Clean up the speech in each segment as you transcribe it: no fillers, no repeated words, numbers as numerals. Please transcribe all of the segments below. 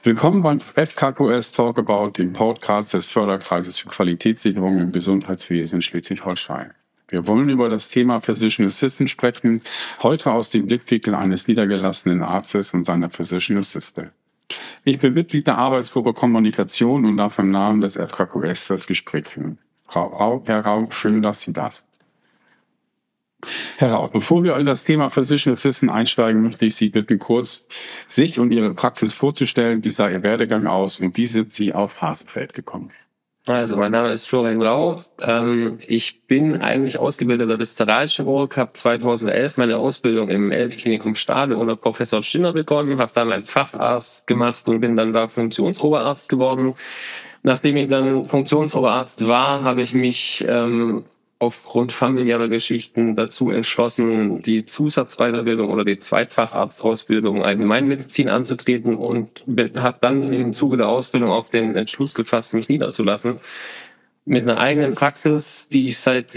Willkommen beim FKQS Talk About, dem Podcast des Förderkreises für Qualitätssicherung im Gesundheitswesen Schleswig-Holstein. Wir wollen über das Thema Physician Assistant sprechen, heute aus dem Blickwinkel eines niedergelassenen Arztes und seiner Physician Assistant. Ich bin Mitglied der Arbeitsgruppe Kommunikation und darf im Namen des FKQS das Gespräch führen. Herr Rau, schön, dass Sie da sind. Herr Rau, bevor wir in das Thema Physician Assistant einsteigen, möchte ich Sie bitten, kurz sich und Ihre Praxis vorzustellen. Wie sah Ihr Werdegang aus und wie sind Sie auf Hasefeld gekommen? Also mein Name ist Florian Rau. Ich bin eigentlich ausgebildeter Viszeralchirurg, habe 2011 meine Ausbildung im LT-Klinikum Stade unter Professor Stinner begonnen, habe dann meinen Facharzt gemacht und bin dann da Funktionsoberarzt geworden. Nachdem ich dann Funktionsoberarzt war, habe ich mich aufgrund familiärer Geschichten dazu entschlossen, die Zusatzweiterbildung oder die Zweitfacharztausbildung Allgemeinmedizin anzutreten und habe dann im Zuge der Ausbildung auch den Entschluss gefasst, mich niederzulassen mit einer eigenen Praxis, die ich seit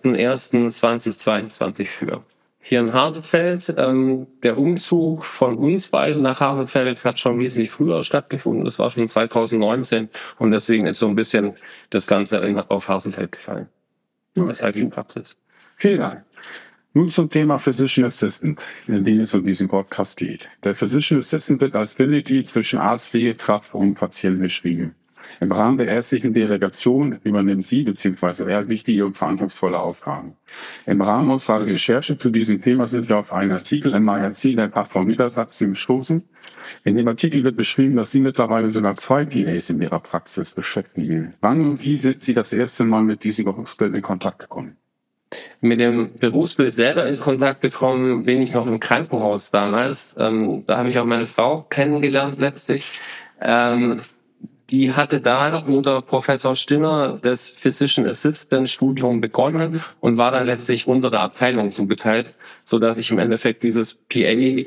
1.1.2022 führe. Hier in Hasefeld, der Umzug von uns beiden nach Hasefeld hat schon wesentlich früher stattgefunden. Das war schon 2019 und deswegen ist so ein bisschen das Ganze auf Hasefeld gefallen. Das ist halt Praxis. Vielen Dank. Nun zum Thema Physician Assistant, in dem es um diesen Podcast geht. Der Physician Assistant wird als Bindeglied zwischen Arzt, Pflegekraft und Patienten beschrieben. Im Rahmen der ärztlichen Delegation übernimmt sie bzw. er wichtige und verantwortungsvolle Aufgaben. Im Rahmen unserer Recherche zu diesem Thema sind wir auf einen Artikel im Magazin der Plattform Niedersachsen gestoßen. In dem Artikel wird beschrieben, dass Sie mittlerweile sogar 2 PAs in Ihrer Praxis beschäftigen. Wann und wie sind Sie das erste Mal mit diesem Berufsbild in Kontakt gekommen? Mit dem Berufsbild selber in Kontakt gekommen bin ich noch im Krankenhaus damals. Da habe ich auch meine Frau kennengelernt letztlich. Die hatte da unter Professor Stinner das Physician Assistant Studium begonnen und war dann letztlich unserer Abteilung zugeteilt, so dass ich im Endeffekt dieses PA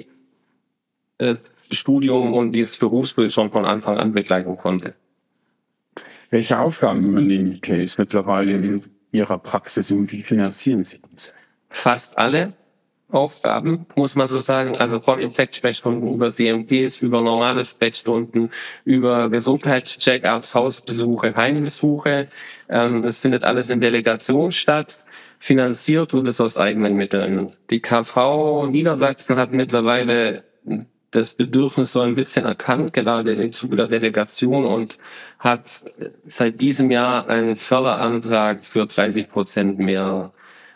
Studium und dieses Berufsbild schon von Anfang an begleiten konnte. Welche Aufgaben übernehmen die PAs mittlerweile in Ihrer Praxis und wie finanzieren Sie diese? Fast alle Aufgaben, muss man so sagen, also von Infektsprechstunden über DMPs, über normale Sprechstunden, über Gesundheitscheckups, Hausbesuche, Heimbesuche. Das findet alles in Delegation statt. Finanziert wird es aus eigenen Mitteln. Die KV Niedersachsen hat mittlerweile das Bedürfnis so ein bisschen erkannt, gerade im Zuge der Delegation, und hat seit diesem Jahr einen Förderantrag für 30% mehr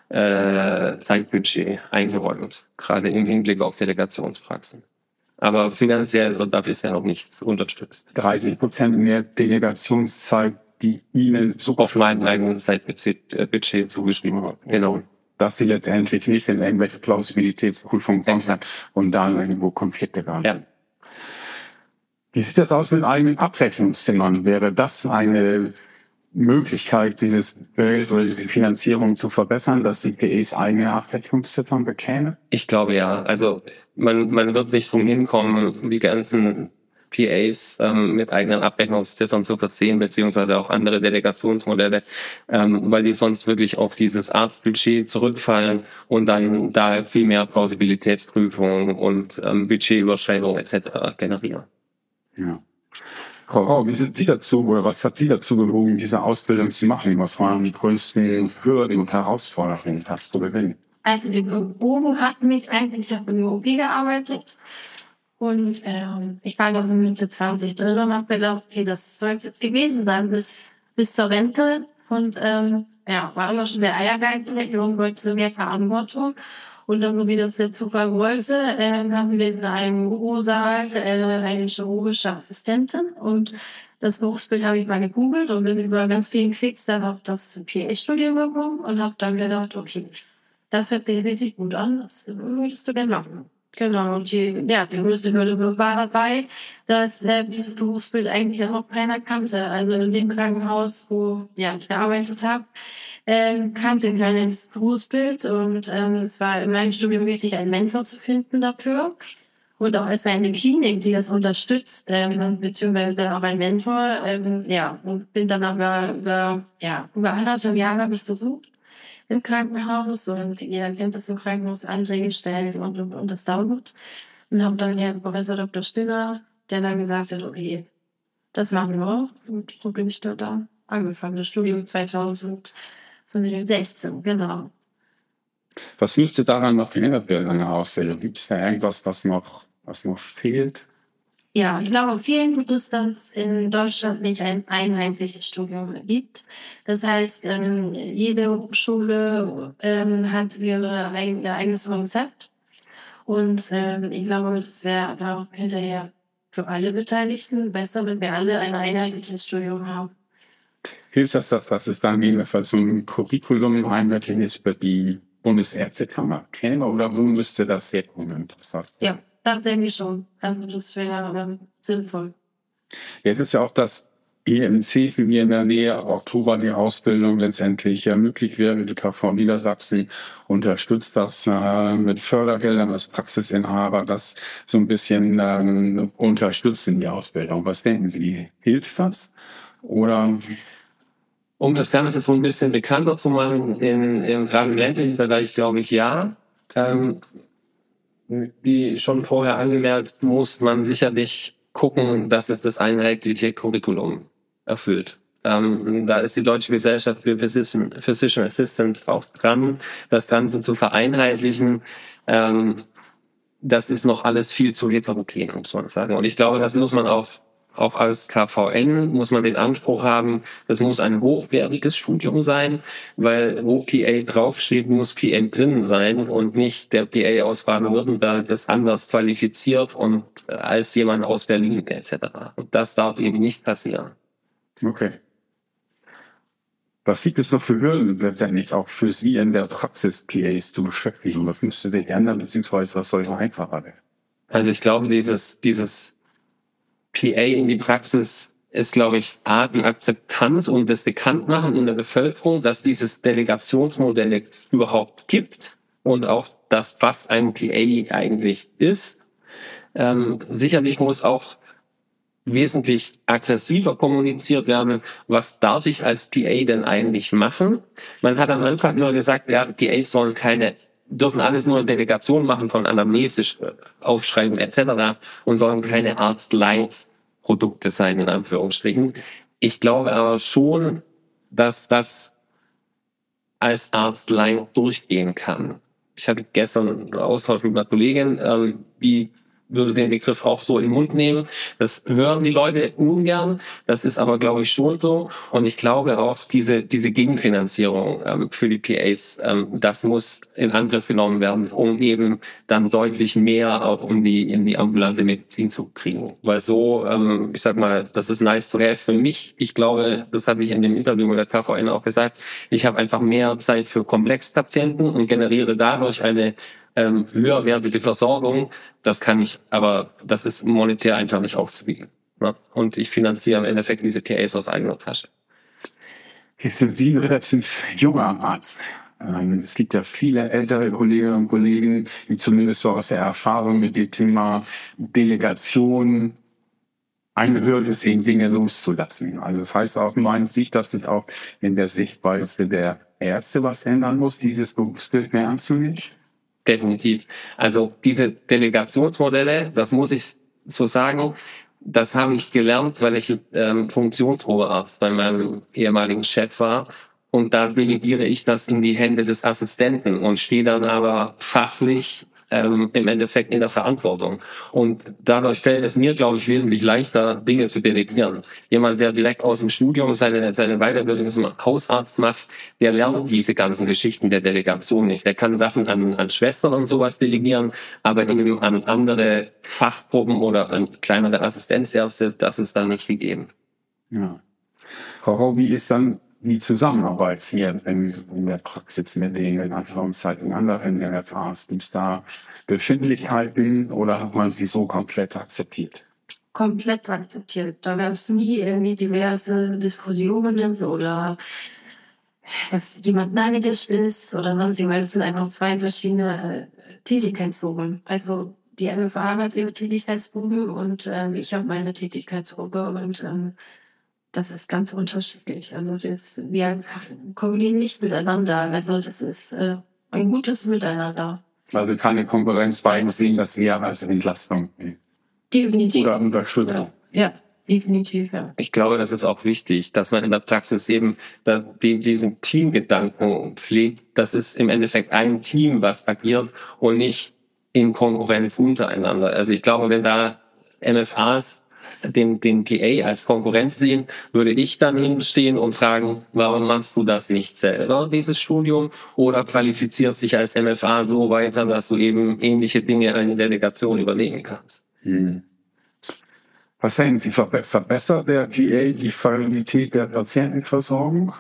Zeitbudget eingeräumt, gerade im Hinblick auf Delegationspraxen. Aber finanziell wird da bisher noch nichts unterstützt. 30% mehr Delegationszeit, die Ihnen auf meinem eigenen Zeitbudget zugeschrieben wird. Genau. Dass Sie letztendlich nicht in irgendwelche Plausibilitätsprüfungen kommen und dann irgendwo Konflikte haben. Ja. Wie sieht das aus mit eigenen Abrechnungszimmern? Wäre das eine Möglichkeit, dieses Bild oder diese Finanzierung zu verbessern, dass die PAs eigene Abrechnungsziffern bekämen? Ich glaube ja. Also man wird nicht drum hinkommen, die ganzen PAs mit eigenen Abrechnungsziffern zu versehen, beziehungsweise auch andere Delegationsmodelle, weil die sonst wirklich auf dieses Arztbudget zurückfallen und dann da viel mehr Plausibilitätsprüfungen und Budgetüberschreitungen etc. generieren. Ja. Frau Rau, wie sind Sie dazu oder was hat Sie dazu bewogen, diese Ausbildung zu machen? Was waren die größten Hürden und Herausforderungen, das zu gewinnen? Also die bewogen hat mich eigentlich, ich habe in der OP gearbeitet und ich war da so Mitte 20 drin und habe gedacht, okay, das soll es jetzt gewesen sein bis zur Rente und war immer schon der Ehrgeizig und wollte mehr Verantwortung. Und dann, so wie das der Zufall wollte, haben wir in einem Bürosaal eine chirurgische Assistentin. Und das Berufsbild habe ich mal gegoogelt und bin über ganz vielen Klicks dann auf das PA-Studium gekommen und habe dann gedacht, okay, das hört sich richtig gut an, das würdest du gerne machen. Genau, und die größte Hürde war dabei, dass dieses Berufsbild eigentlich noch keiner kannte. Also in dem Krankenhaus, wo ich gearbeitet habe, kannte keiner das Berufsbild und es war in meinem Studium wichtig, einen Mentor zu finden dafür. Und auch erstmal eine Klinik, die das unterstützt, beziehungsweise dann auch ein Mentor. Und bin dann aber über 1,5 Jahre habe ich besucht im Krankenhaus und jeder kennt das im Krankenhaus, Anträge stellen und das dauert. Und habe dann Professor Dr. Stiller der dann gesagt hat, okay, das machen wir. Und so bin ich da angefangen. Das Studium 2016, genau. Was müsste daran noch geändert werden an der Ausbildung? Gibt es da irgendwas, was noch fehlt? Ja, ich glaube, vielen gibt es, dass es in Deutschland nicht ein einheitliches Studium gibt. Das heißt, jede Hochschule hat ihr eigenes Konzept. Und ich glaube, das wäre auch hinterher für alle Beteiligten besser, wenn wir alle ein einheitliches Studium haben. Hilft das, dass es dann jedenfalls so ein Curriculum einheitliches über die Bundesärztekammer käme, oder wo müsste das herkommen? Ja, das denke ich schon. Also das wäre sinnvoll. Jetzt ist ja auch das EMC für mir in der Nähe, ab Oktober die Ausbildung letztendlich ermöglicht wird. Die KV Niedersachsen unterstützt das mit Fördergeldern als Praxisinhaber, das so ein bisschen unterstützen, die Ausbildung. Was denken Sie? Hilft das? Oder? Um das Ganze so ein bisschen bekannter zu machen, gerade im ländlichen Bereich glaube ich ja. Wie schon vorher angemerkt, muss man sicherlich gucken, dass es das einheitliche Curriculum erfüllt. Da ist die Deutsche Gesellschaft für Physician Assistant auch dran, das Ganze zu vereinheitlichen. Das ist noch alles viel zu heterogen, muss man sagen. Und ich glaube, das muss man auch als KVN muss man den Anspruch haben, das muss ein hochwertiges Studium sein, weil wo PA draufsteht, muss PA drin sein und nicht der PA aus Baden-Württemberg ist anders qualifiziert und als jemand aus Berlin etc. Und das darf eben nicht passieren. Okay. Was gibt es noch für Hürden letztendlich auch für Sie in der Praxis, PAs zu beschäftigen? Was müsste denn ändern, beziehungsweise was soll einfacher werden? Also ich glaube, dieses PA in die Praxis ist, glaube ich, die Akzeptanz und das Bekanntmachen in der Bevölkerung, dass dieses Delegationsmodell überhaupt gibt und auch das, was ein PA eigentlich ist. Sicherlich muss auch wesentlich aggressiver kommuniziert werden, was darf ich als PA denn eigentlich machen? Man hat am Anfang nur gesagt, ja, PAs dürfen alles nur Delegation machen von Anamnese aufschreiben etc. und sollen keine Arzt-Light-Produkte sein, in Anführungsstrichen. Ich glaube aber schon, dass das als Arzt-Light durchgehen kann. Ich hatte gestern einen Austausch mit einer Kollegin, die würde den Begriff auch so in den Mund nehmen. Das hören die Leute ungern. Das ist aber, glaube ich, schon so. Und ich glaube auch, diese Gegenfinanzierung für die PAs, das muss in Angriff genommen werden, um eben dann deutlich mehr auch in die ambulante Medizin zu kriegen. Weil so, ich sag mal, das ist nice to have für mich. Ich glaube, das habe ich in dem Interview mit der KVN auch gesagt, ich habe einfach mehr Zeit für Komplexpatienten und generiere dadurch eine höherwertige Versorgung, das ist monetär einfach nicht aufzuwiegen. Ne? Und ich finanziere im Endeffekt diese PAs aus eigener Tasche. Jetzt sind Sie ein relativ junger Arzt. Es gibt ja viele ältere Kolleginnen und Kollegen, die zumindest so aus der Erfahrung mit dem Thema Delegation eine Hürde sehen, Dinge loszulassen. Also das heißt auch, meinen Sie, dass sich auch in der Sichtweise der Ärzte was ändern muss, dieses Berufsbild mehr anzunehmen? Definitiv. Also diese Delegationsmodelle, das muss ich so sagen, das habe ich gelernt, weil ich Funktionsoberarzt bei meinem ehemaligen Chef war. Und da delegiere ich das in die Hände des Assistenten und stehe dann aber fachlich im Endeffekt in der Verantwortung. Und dadurch fällt es mir, glaube ich, wesentlich leichter, Dinge zu delegieren. Jemand, der direkt aus dem Studium seine Weiterbildung zum Hausarzt macht, der lernt diese ganzen Geschichten der Delegation nicht. Der kann Sachen an Schwestern und sowas delegieren, aber an andere Fachgruppen oder an kleinere Assistenzärzte, das ist dann nicht gegeben. Ja. Frau Rau, wie ist dann die Zusammenarbeit hier in der Praxis mit den, in Anführungszeichen, anderen RFAs? Gibt es da Befindlichkeiten oder hat man sie so komplett akzeptiert? Komplett akzeptiert. Da gab es nie irgendwie diverse Diskussionen oder dass jemand neidisch ist oder sonst, weil es sind einfach zwei verschiedene Tätigkeitsgruppen. Also die RFA hat ihre Tätigkeitsgruppe und ich habe meine Tätigkeitsgruppe und das ist ganz unterschiedlich. Also wir kombinieren nicht miteinander. Also das ist ein gutes Miteinander. Also keine Konkurrenz, beide sehen das eher als Entlastung. Definitiv. oder Unterstützung. Ja, definitiv, ja. Ich glaube, das ist auch wichtig, dass man in der Praxis eben diesen Teamgedanken pflegt. Das ist im Endeffekt ein Team, was agiert und nicht in Konkurrenz untereinander. Also ich glaube, wenn da MFAs den PA als Konkurrenz sehen, würde ich dann hinstehen und fragen, warum machst du das nicht selber, dieses Studium, oder qualifiziert sich als MFA so weiter, dass du eben ähnliche Dinge in einer Delegation übernehmen kannst. Was denken Sie, verbessert der PA die Qualität der Patientenversorgung?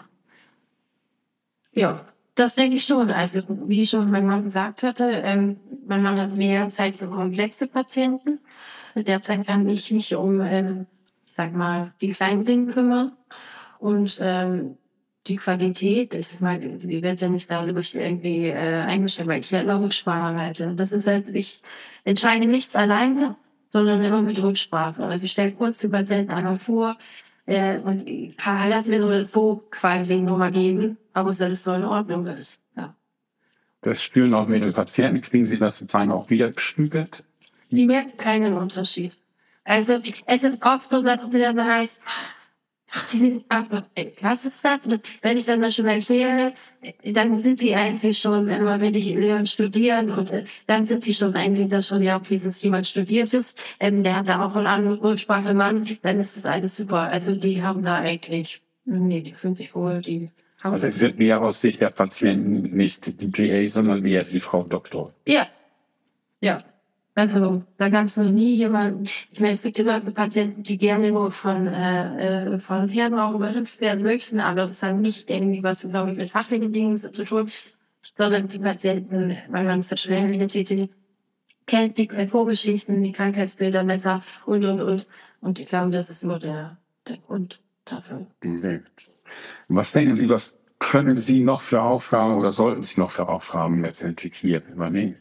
Ja, das denke ich schon. Also wie schon mein Mann gesagt hatte, mein Mann hat mehr Zeit für komplexe Patienten. Derzeit kann ich mich um, ich sag mal, die kleinen Dinge kümmern. Und die Qualität, ich meine, die wird ja nicht dadurch irgendwie eingestellt, weil ich ja immer Rücksprache halte. Das ist halt, ich entscheide nichts alleine, sondern immer mit Rücksprache. Also ich stelle kurz den Patienten einmal vor und lass mir so das so quasi nochmal geben, aber es ist so in Ordnung ist. Ja. Das Spüren auch mit den Patienten, kriegen Sie das sozusagen auch wieder gespiegelt? Die merken keinen Unterschied. Also es ist oft so, dass es dann heißt, ach, Sie sind, was ist das? Wenn ich dann schon erkläre, dann sind die eigentlich schon, wenn ich studieren und dann sind die schon eigentlich da schon, ja, okay, dass jemand studiert ist, der hat da auch von anderen Rücksprache Mann, dann ist das alles super. Also die haben da eigentlich, nee, die fühlen sich wohl, die haben. Also es sind mehr aus Sicht der Patienten nicht die PA, sondern eher die Frau Doktor. Ja, ja. Also da gab es noch nie jemanden. Ich meine, es gibt immer Patienten, die gerne nur von Herren auch überhüpft werden möchten, aber das hat nicht irgendwie was, glaube ich, mit fachlichen Dingen zu tun, sondern die Patienten, weil man es ja schnell kennt, die Vorgeschichten, die Krankheitsbilder besser und. Und ich glaube, das ist nur der Grund dafür. Okay. Was denken Sie, was können Sie noch für Aufgaben oder sollten Sie noch für Aufgaben letztendlich hier übernehmen?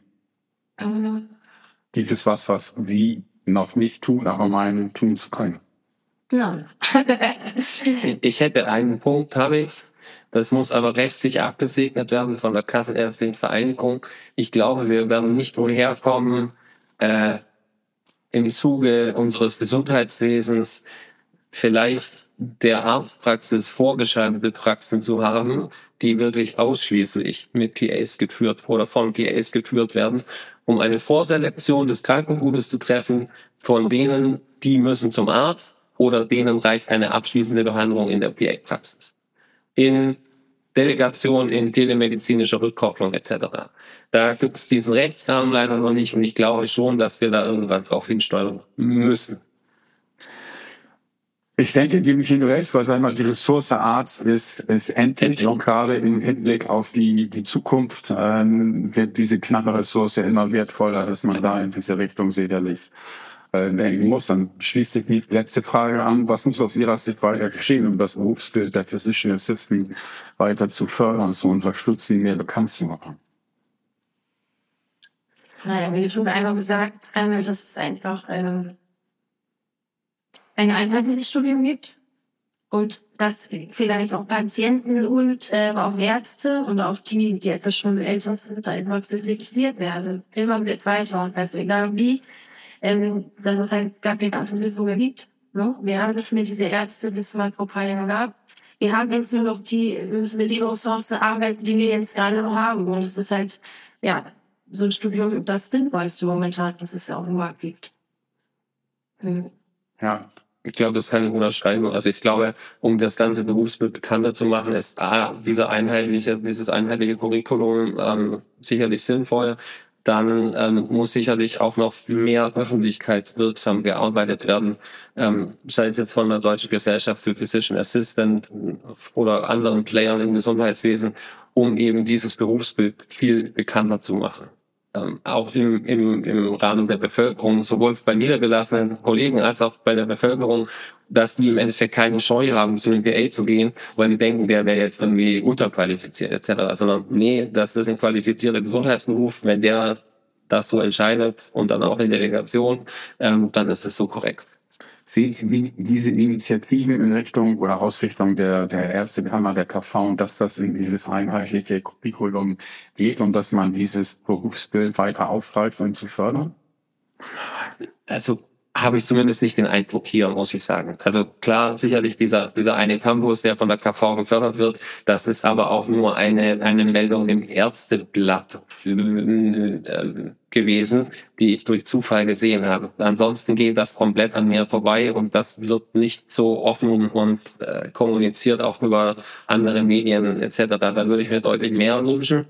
Gibt es was Sie noch nicht tun, aber meinen, tun zu können? Genau. Ich hätte einen Punkt, das muss aber rechtlich abgesegnet werden von der Kassenärztlichen Vereinigung. Ich glaube, wir werden nicht woher kommen, im Zuge unseres Gesundheitswesens vielleicht der Arztpraxis vorgeschaltete Praxen zu haben, die wirklich ausschließlich mit PAs geführt oder von PAs geführt werden, um eine Vorselektion des Krankengutes zu treffen, von denen, die müssen zum Arzt oder denen reicht eine abschließende Behandlung in der PA-Praxis. In Delegation, in telemedizinischer Rückkopplung etc. Da gibt es diesen Rechtsrahmen leider noch nicht und ich glaube schon, dass wir da irgendwann drauf hinsteuern müssen. Ich denke, gebe ich Ihnen recht, weil sagen wir, die Ressource Arzt ist endlich und gerade im Hinblick auf die Zukunft wird diese knappe Ressource immer wertvoller, dass man da in diese Richtung sicherlich denken muss. Dann schließt sich die letzte Frage an, was muss aus Ihrer Sicht weiter geschehen, um das Berufsbild der Physician Assistant weiter zu fördern, zu unterstützen, mehr bekannt zu machen? Naja, wie schon einmal gesagt, das ist einfach ein einheitliches Studium gibt und dass vielleicht auch Patienten und auch Ärzte und auch die etwas schon älter sind, einfach sensibilisiert werden. Immer wird weiter. Also egal wie, dass es halt gar keine andere Lösung mehr gibt. Ne? Wir haben nicht mehr diese Ärzte, die es mal vor ein paar Jahren gab. Wir haben jetzt nur noch müssen mit den Ressourcen arbeiten, die wir jetzt gerade noch haben. Und es ist halt, ja, so ein Studium, das sinnvollste momentan, das es auch im Markt gibt. Ja. Ich glaube, das kann ich unterschreiben. Also ich glaube, um das ganze Berufsbild bekannter zu machen, ist dieses einheitliche Curriculum sicherlich sinnvoll. Dann muss sicherlich auch noch mehr öffentlichkeitswirksam gearbeitet werden, sei es jetzt von der Deutschen Gesellschaft für Physician Assistant oder anderen Playern im Gesundheitswesen, um eben dieses Berufsbild viel bekannter zu machen. Auch im Rahmen der Bevölkerung, sowohl bei niedergelassenen Kollegen als auch bei der Bevölkerung, dass die im Endeffekt keine Scheu haben, zu dem PA zu gehen, weil die denken, der wäre jetzt irgendwie unterqualifiziert etc. Sondern nee, das ist ein qualifizierter Gesundheitsberuf. Wenn der das so entscheidet und dann auch in Delegation, dann ist das so korrekt. Sehen Sie diese Initiativen in Richtung oder Ausrichtung der Ärztekammer, der KV, dass das in dieses einheitliche Curriculum geht und dass man dieses Berufsbild weiter aufgreift und zu fördern? Also habe ich zumindest nicht den Eindruck hier, muss ich sagen. Also klar, sicherlich dieser eine Campus, der von der KV gefördert wird, das ist aber auch nur eine Meldung im Ärzteblatt gewesen, die ich durch Zufall gesehen habe. Ansonsten geht das komplett an mir vorbei und das wird nicht so offen und kommuniziert auch über andere Medien etc. Da würde ich mir deutlich mehr wünschen.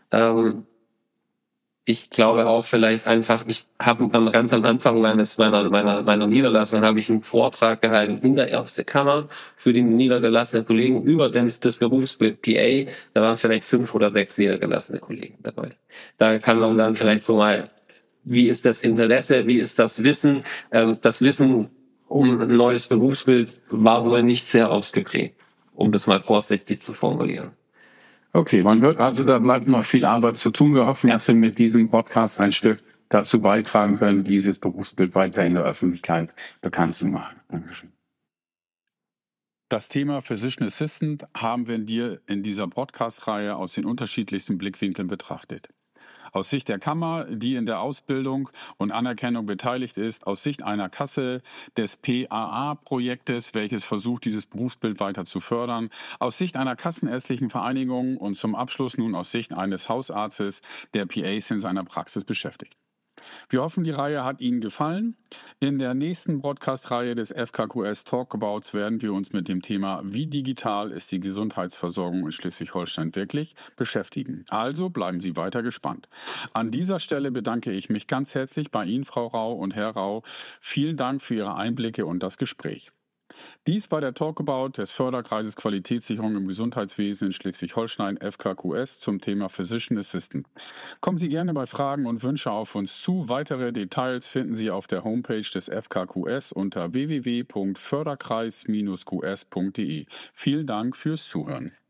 Ich glaube auch vielleicht einfach, ich habe ganz am Anfang meiner Niederlassung habe ich einen Vortrag gehalten in der Ärztekammer für die niedergelassenen Kollegen über das Berufsbild PA. Da waren vielleicht 5 oder 6 niedergelassene Kollegen dabei. Da kann man dann vielleicht so mal, wie ist das Interesse, wie ist das Wissen? Das Wissen um ein neues Berufsbild war wohl nicht sehr ausgeprägt, um das mal vorsichtig zu formulieren. Okay, man hört also, da bleibt noch viel Arbeit zu tun. Wir hoffen, dass wir mit diesem Podcast ein Stück dazu beitragen können, dieses Berufsbild weiter in der Öffentlichkeit bekannt zu machen. Dankeschön. Das Thema Physician Assistant haben wir dir in dieser Podcast-Reihe aus den unterschiedlichsten Blickwinkeln betrachtet. Aus Sicht der Kammer, die in der Ausbildung und Anerkennung beteiligt ist, aus Sicht einer Kasse des PAA-Projektes, welches versucht, dieses Berufsbild weiter zu fördern, aus Sicht einer kassenärztlichen Vereinigung und zum Abschluss nun aus Sicht eines Hausarztes, der PAs in seiner Praxis beschäftigt. Wir hoffen, die Reihe hat Ihnen gefallen. In der nächsten Podcast-Reihe des FKQS Talkabouts werden wir uns mit dem Thema "Wie digital ist die Gesundheitsversorgung in Schleswig-Holstein wirklich?" beschäftigen. Also bleiben Sie weiter gespannt. An dieser Stelle bedanke ich mich ganz herzlich bei Ihnen, Frau Rau und Herr Rau. Vielen Dank für Ihre Einblicke und das Gespräch. Dies war der Talkabout des Förderkreises Qualitätssicherung im Gesundheitswesen in Schleswig-Holstein FKQS zum Thema Physician Assistant. Kommen Sie gerne bei Fragen und Wünsche auf uns zu. Weitere Details finden Sie auf der Homepage des FKQS unter www.förderkreis-qs.de. Vielen Dank fürs Zuhören.